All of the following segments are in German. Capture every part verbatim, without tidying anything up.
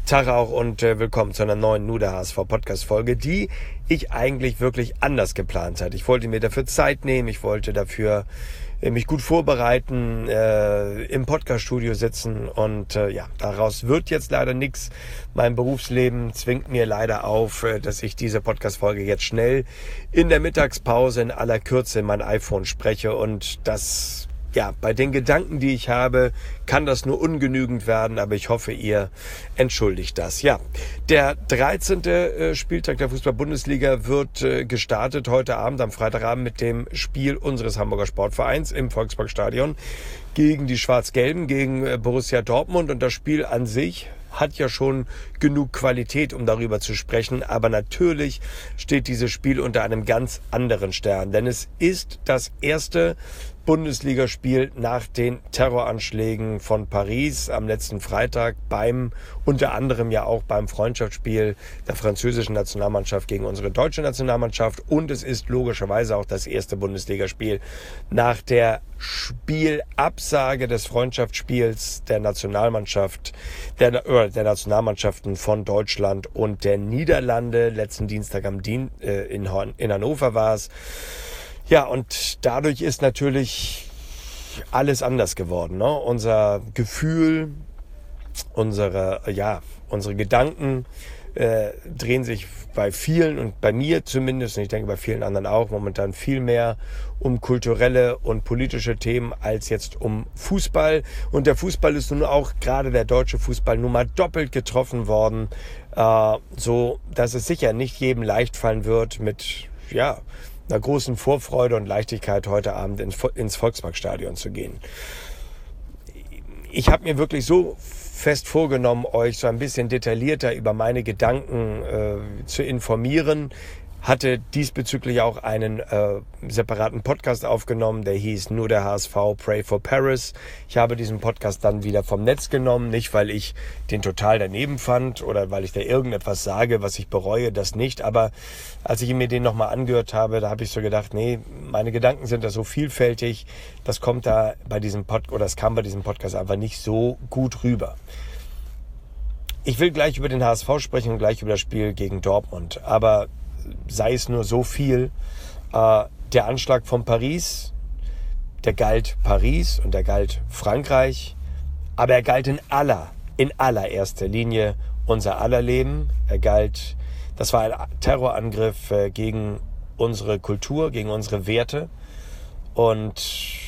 Tag auch und äh, willkommen zu einer neuen Nur der H S V Podcast Folge, die ich eigentlich wirklich anders geplant hatte. Ich wollte mir dafür Zeit nehmen, ich wollte dafür äh, mich gut vorbereiten, äh, im Podcaststudio sitzen und äh, ja, daraus wird jetzt leider nichts. Mein Berufsleben zwingt mir leider auf, äh, dass ich diese Podcast-Folge jetzt schnell in der Mittagspause in aller Kürze in mein iPhone spreche und das... Ja, bei den Gedanken, die ich habe, kann das nur ungenügend werden, aber ich hoffe, ihr entschuldigt das. Ja, der dreizehnte Spieltag der Fußball-Bundesliga wird gestartet heute Abend, am Freitagabend, mit dem Spiel unseres Hamburger Sportvereins im Volksparkstadion gegen die Schwarz-Gelben, gegen Borussia Dortmund. Und das Spiel an sich hat ja schon genug Qualität, um darüber zu sprechen. Aber natürlich steht dieses Spiel unter einem ganz anderen Stern. Denn es ist das erste Bundesligaspiel nach den Terroranschlägen von Paris am letzten Freitag, beim unter anderem ja auch beim Freundschaftsspiel der französischen Nationalmannschaft gegen unsere deutsche Nationalmannschaft. Und es ist logischerweise auch das erste Bundesligaspiel nach der Spielabsage des Freundschaftsspiels der Nationalmannschaft, der, der Nationalmannschaften von Deutschland und der Niederlande. Letzten Dienstag am Dien, äh, in, in Hannover war es. Ja, und dadurch ist natürlich alles anders geworden, ne? Unser Gefühl, unsere, ja, unsere Gedanken äh, drehen sich bei vielen und bei mir zumindest, und ich denke bei vielen anderen auch, momentan viel mehr um kulturelle und politische Themen als jetzt um Fußball. Und der Fußball ist nun auch, gerade der deutsche Fußball, nun mal doppelt getroffen worden, äh, so dass es sicher nicht jedem leicht fallen wird, mit, ja, einer großen Vorfreude und Leichtigkeit heute Abend ins Volksparkstadion zu gehen. Ich habe mir wirklich so fest vorgenommen, euch so ein bisschen detaillierter über meine Gedanken äh, zu informieren. Hatte diesbezüglich auch einen äh, separaten Podcast aufgenommen, der hieß Nur der H S V, Pray for Paris. Ich habe diesen Podcast dann wieder vom Netz genommen, nicht weil ich den total daneben fand oder weil ich da irgendetwas sage, was ich bereue, das nicht. Aber als ich mir den nochmal angehört habe, da habe ich so gedacht, nee, meine Gedanken sind da so vielfältig, das kommt da bei diesem Pod oder das kam bei diesem Podcast einfach nicht so gut rüber. Ich will gleich über den H S V sprechen und gleich über das Spiel gegen Dortmund, aber sei es nur so viel, äh, der Anschlag von Paris, der galt Paris und der galt Frankreich, aber er galt in aller, in allererster Linie unser aller Leben. Er galt, das war ein Terrorangriff äh, gegen unsere Kultur, gegen unsere Werte und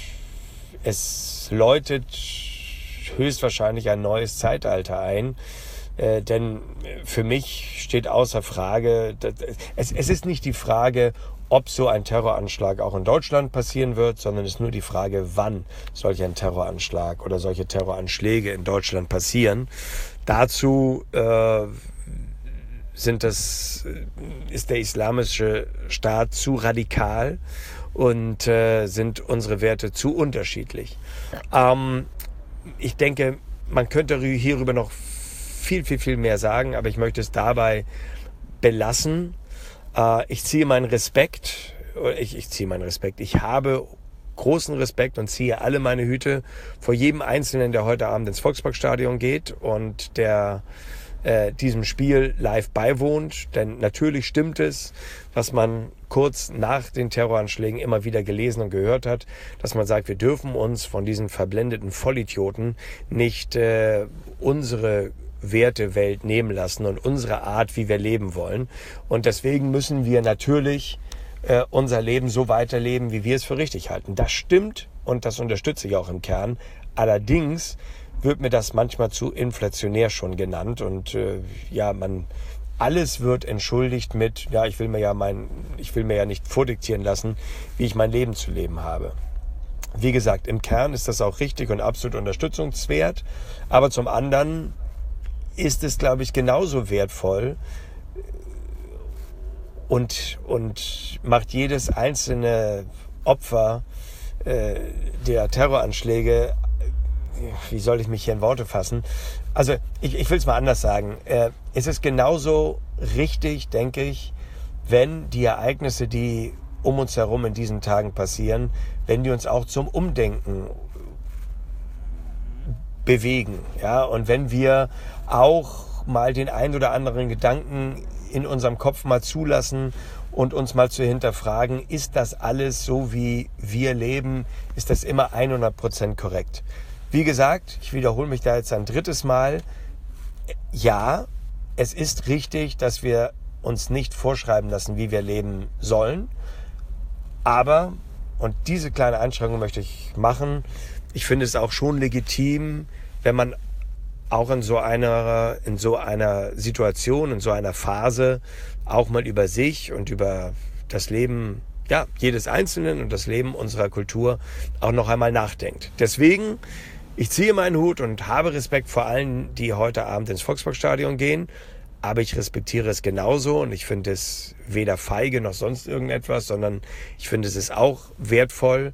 es läutet höchstwahrscheinlich ein neues Zeitalter ein. Äh, denn für mich steht außer Frage, dass, es, es ist nicht die Frage, ob so ein Terroranschlag auch in Deutschland passieren wird, sondern es ist nur die Frage, wann solch ein Terroranschlag oder solche Terroranschläge in Deutschland passieren. Dazu äh, sind das, ist der islamische Staat zu radikal und äh, sind unsere Werte zu unterschiedlich. Ähm, ich denke, man könnte hierüber noch viel, viel, viel mehr sagen, aber ich möchte es dabei belassen. Äh, ich ziehe meinen Respekt, ich, ich ziehe meinen Respekt, ich habe großen Respekt und ziehe alle meine Hüte vor jedem Einzelnen, der heute Abend ins Volksparkstadion geht und der äh, diesem Spiel live beiwohnt. Denn natürlich stimmt es, was man kurz nach den Terroranschlägen immer wieder gelesen und gehört hat, dass man sagt, wir dürfen uns von diesen verblendeten Vollidioten nicht äh, unsere Wertewelt nehmen lassen und unsere Art, wie wir leben wollen. Und deswegen müssen wir natürlich äh, unser Leben so weiterleben, wie wir es für richtig halten. Das stimmt und das unterstütze ich auch im Kern. Allerdings wird mir das manchmal zu inflationär schon genannt und äh, ja, man alles wird entschuldigt mit, ja, ich will mir ja mein, ich will mir ja nicht vordiktieren lassen, wie ich mein Leben zu leben habe. Wie gesagt, im Kern ist das auch richtig und absolut unterstützungswert, aber zum anderen ist es, glaube ich, genauso wertvoll und, und macht jedes einzelne Opfer äh, der Terroranschläge, wie soll ich mich hier in Worte fassen? Also ich, ich will es mal anders sagen. Äh, es ist genauso richtig, denke ich, wenn die Ereignisse, die um uns herum in diesen Tagen passieren, wenn die uns auch zum Umdenken bewegen, ja, und wenn wir auch auch mal den ein oder anderen Gedanken in unserem Kopf mal zulassen und uns mal zu hinterfragen, ist das alles so, wie wir leben? Ist das immer hundert Prozent korrekt? Wie gesagt, ich wiederhole mich da jetzt ein drittes Mal. Ja, es ist richtig, dass wir uns nicht vorschreiben lassen, wie wir leben sollen. Aber, und diese kleine Einschränkung möchte ich machen, ich finde es auch schon legitim, wenn man auch in so einer, in so einer Situation, in so einer Phase auch mal über sich und über das Leben, ja, jedes Einzelnen und das Leben unserer Kultur auch noch einmal nachdenkt. Deswegen, ich ziehe meinen Hut und habe Respekt vor allen, die heute Abend ins Volksparkstadion gehen, aber ich respektiere es genauso und ich finde es weder feige noch sonst irgendetwas, sondern ich finde es ist auch wertvoll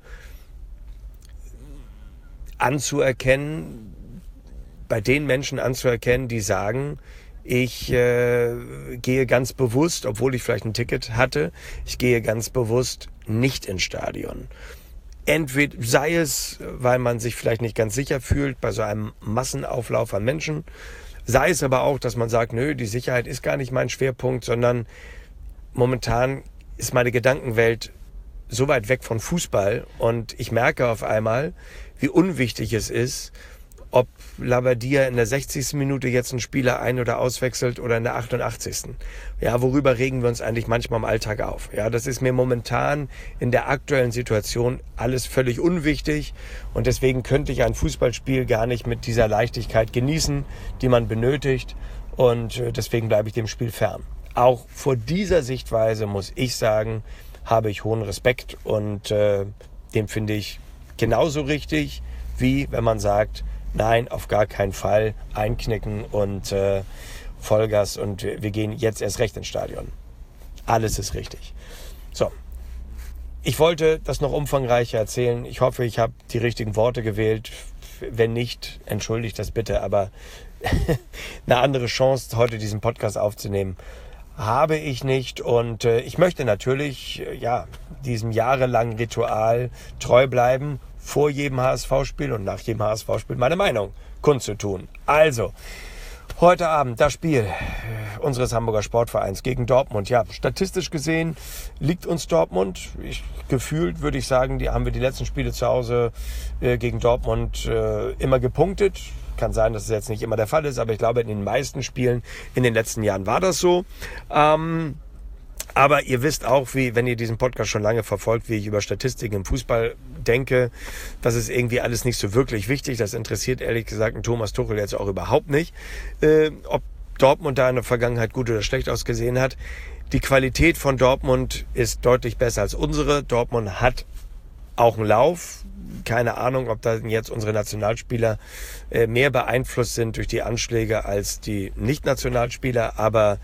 anzuerkennen, bei den Menschen anzuerkennen, die sagen, ich äh, gehe ganz bewusst, obwohl ich vielleicht ein Ticket hatte, ich gehe ganz bewusst nicht ins Stadion. Entweder sei es, weil man sich vielleicht nicht ganz sicher fühlt bei so einem Massenauflauf an Menschen, sei es aber auch, dass man sagt, nö, die Sicherheit ist gar nicht mein Schwerpunkt, sondern momentan ist meine Gedankenwelt so weit weg von Fußball und ich merke auf einmal, wie unwichtig es ist, ob Labbadia in der sechzigsten Minute jetzt einen Spieler ein- oder auswechselt oder in der achtundachtzigsten Ja, worüber regen wir uns eigentlich manchmal im Alltag auf? Ja, das ist mir momentan in der aktuellen Situation alles völlig unwichtig und deswegen könnte ich ein Fußballspiel gar nicht mit dieser Leichtigkeit genießen, die man benötigt und deswegen bleibe ich dem Spiel fern. Auch vor dieser Sichtweise muss ich sagen, habe ich hohen Respekt und äh, den finde ich genauso richtig, wie wenn man sagt, nein, auf gar keinen Fall einknicken und äh, Vollgas und wir gehen jetzt erst recht ins Stadion. Alles ist richtig. So, ich wollte das noch umfangreicher erzählen. Ich hoffe, ich habe die richtigen Worte gewählt. Wenn nicht, entschuldigt das bitte, aber eine andere Chance, heute diesen Podcast aufzunehmen, habe ich nicht. Und äh, ich möchte natürlich äh, ja, diesem jahrelangen Ritual treu bleiben, vor jedem H S V-Spiel und nach jedem H S V-Spiel meine Meinung kundzutun. Also, heute Abend das Spiel unseres Hamburger Sportvereins gegen Dortmund. Ja, statistisch gesehen liegt uns Dortmund. Ich, gefühlt würde ich sagen, die haben wir die letzten Spiele zu Hause äh, gegen Dortmund äh, immer gepunktet. Kann sein, dass es jetzt nicht immer der Fall ist, aber ich glaube, in den meisten Spielen in den letzten Jahren war das so. Ähm, Aber ihr wisst auch, wie, wenn ihr diesen Podcast schon lange verfolgt, wie ich über Statistiken im Fußball denke, das ist irgendwie alles nicht so wirklich wichtig. Das interessiert ehrlich gesagt einen Thomas Tuchel jetzt auch überhaupt nicht, äh, ob Dortmund da in der Vergangenheit gut oder schlecht ausgesehen hat. Die Qualität von Dortmund ist deutlich besser als unsere. Dortmund hat auch einen Lauf. Keine Ahnung, ob da jetzt unsere Nationalspieler äh, mehr beeinflusst sind durch die Anschläge als die Nicht-Nationalspieler, aber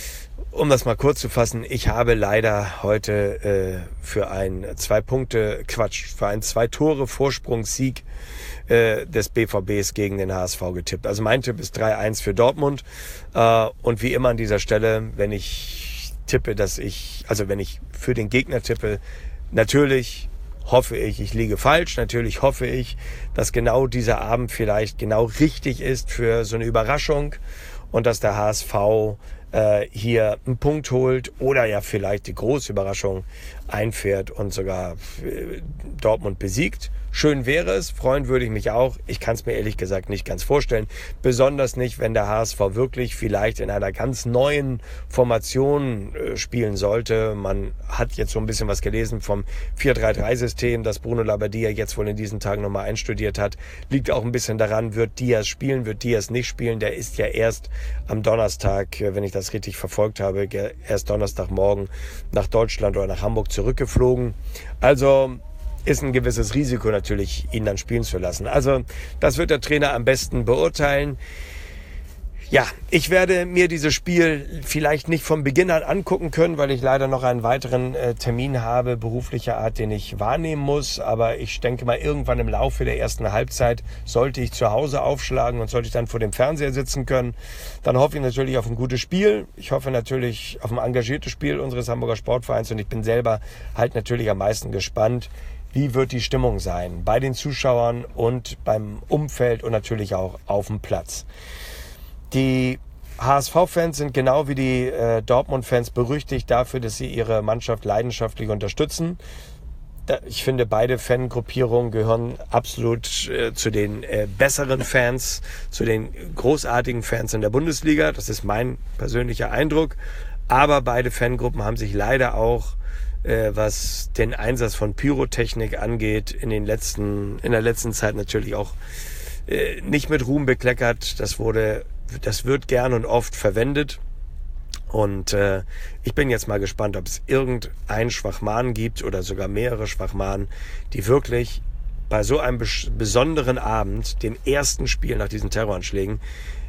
um das mal kurz zu fassen, ich habe leider heute äh, für ein zwei Punkte, Quatsch, für ein zwei Tore Vorsprungssieg äh, des B V Bs gegen den H S V getippt. Also mein Tipp ist drei eins für Dortmund. Äh, und wie immer an dieser Stelle, wenn ich tippe, dass ich, also wenn ich für den Gegner tippe, natürlich hoffe ich, ich liege falsch. Natürlich hoffe ich, dass genau dieser Abend vielleicht genau richtig ist für so eine Überraschung und dass der H S V äh, hier einen Punkt holt oder ja vielleicht die große Überraschung einfährt und sogar äh, Dortmund besiegt. Schön wäre es, freuen würde ich mich auch. Ich kann es mir ehrlich gesagt nicht ganz vorstellen. Besonders nicht, wenn der H S V wirklich vielleicht in einer ganz neuen Formation äh, spielen sollte. Man hat jetzt so ein bisschen was gelesen vom vier drei drei System, das Bruno Labbadia jetzt wohl in diesen Tagen nochmal einstudiert hat. Liegt auch ein bisschen daran, wird Diaz spielen, wird Diaz nicht spielen. Der ist ja erst am Donnerstag, wenn ich das richtig verfolgt habe, erst Donnerstagmorgen nach Deutschland oder nach Hamburg zurückgeflogen. Also ist ein gewisses Risiko natürlich, ihn dann spielen zu lassen. Also das wird der Trainer am besten beurteilen. Ja, ich werde mir dieses Spiel vielleicht nicht von Beginn an angucken können, weil ich leider noch einen weiteren äh, Termin habe, beruflicher Art, den ich wahrnehmen muss. Aber ich denke mal, irgendwann im Laufe der ersten Halbzeit sollte ich zu Hause aufschlagen und sollte ich dann vor dem Fernseher sitzen können. Dann hoffe ich natürlich auf ein gutes Spiel. Ich hoffe natürlich auf ein engagiertes Spiel unseres Hamburger Sportvereins und ich bin selber halt natürlich am meisten gespannt, wie wird die Stimmung sein bei den Zuschauern und beim Umfeld und natürlich auch auf dem Platz. Die H S V-Fans sind genau wie die äh, Dortmund-Fans berüchtigt dafür, dass sie ihre Mannschaft leidenschaftlich unterstützen. Da, ich finde, beide Fangruppierungen gehören absolut äh, zu den äh, besseren Fans, zu den großartigen Fans in der Bundesliga. Das ist mein persönlicher Eindruck. Aber beide Fangruppen haben sich leider auch, äh, was den Einsatz von Pyrotechnik angeht, in den letzten, in der letzten Zeit natürlich auch äh, nicht mit Ruhm bekleckert. Das wurde, das wird gern und oft verwendet. Und äh, ich bin jetzt mal gespannt, ob es irgendeinen Schwachmaten gibt oder sogar mehrere Schwachmaten, die wirklich bei so einem bes- besonderen Abend, dem ersten Spiel nach diesen Terroranschlägen,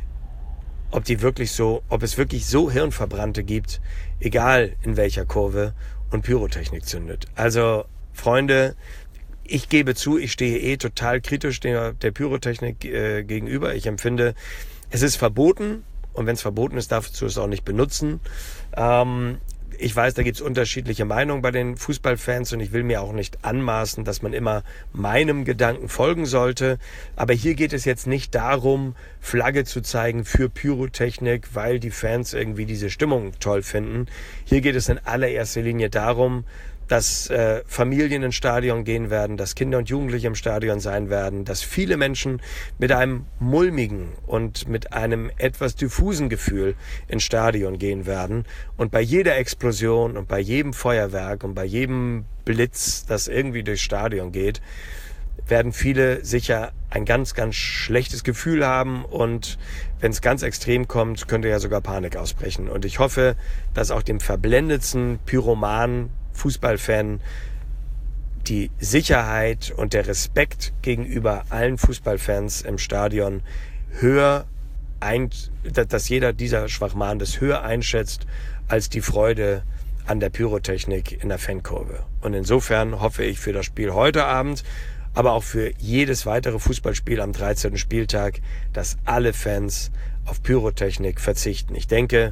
ob die wirklich so, ob es wirklich so Hirnverbrannte gibt, egal in welcher Kurve, und Pyrotechnik zündet. Also Freunde, ich gebe zu, ich stehe eh total kritisch der, der Pyrotechnik äh, gegenüber. Ich empfinde, es ist verboten. Und wenn es verboten ist, darfst du es auch nicht benutzen. Ähm, ich weiß, da gibt es unterschiedliche Meinungen bei den Fußballfans und ich will mir auch nicht anmaßen, dass man immer meinem Gedanken folgen sollte. Aber hier geht es jetzt nicht darum, Flagge zu zeigen für Pyrotechnik, weil die Fans irgendwie diese Stimmung toll finden. Hier geht es in allererster Linie darum, dass äh, Familien ins Stadion gehen werden, dass Kinder und Jugendliche im Stadion sein werden, dass viele Menschen mit einem mulmigen und mit einem etwas diffusen Gefühl ins Stadion gehen werden. Und bei jeder Explosion und bei jedem Feuerwerk und bei jedem Blitz, das irgendwie durchs Stadion geht, werden viele sicher ein ganz, ganz schlechtes Gefühl haben. Und wenn es ganz extrem kommt, könnte ja sogar Panik ausbrechen. Und ich hoffe, dass auch dem verblendetsten Pyromanen Fußballfan die Sicherheit und der Respekt gegenüber allen Fußballfans im Stadion höher ein, dass jeder dieser Schwachmaten das höher einschätzt als die Freude an der Pyrotechnik in der Fankurve. Und insofern hoffe ich für das Spiel heute Abend, aber auch für jedes weitere Fußballspiel am dreizehnten Spieltag, dass alle Fans auf Pyrotechnik verzichten. Ich denke,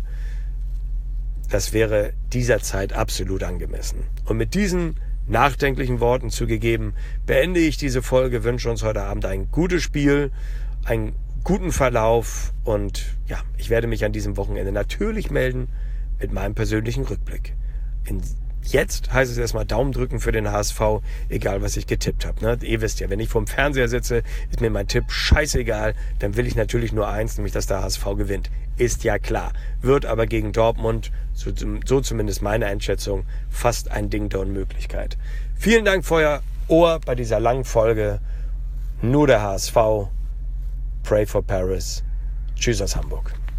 das wäre dieser Zeit absolut angemessen. Und mit diesen nachdenklichen Worten zugegeben, beende ich diese Folge, wünsche uns heute Abend ein gutes Spiel, einen guten Verlauf und ja, ich werde mich an diesem Wochenende natürlich melden mit meinem persönlichen Rückblick. In Jetzt heißt es erstmal Daumen drücken für den H S V, egal was ich getippt habe. Ne? Ihr wisst ja, wenn ich vorm Fernseher sitze, ist mir mein Tipp scheißegal. Dann will ich natürlich nur eins, nämlich dass der H S V gewinnt. Ist ja klar. Wird aber gegen Dortmund, so, so zumindest meine Einschätzung, fast ein Ding der Unmöglichkeit. Vielen Dank für euer Ohr bei dieser langen Folge. Nur der H S V. Pray for Paris. Tschüss aus Hamburg.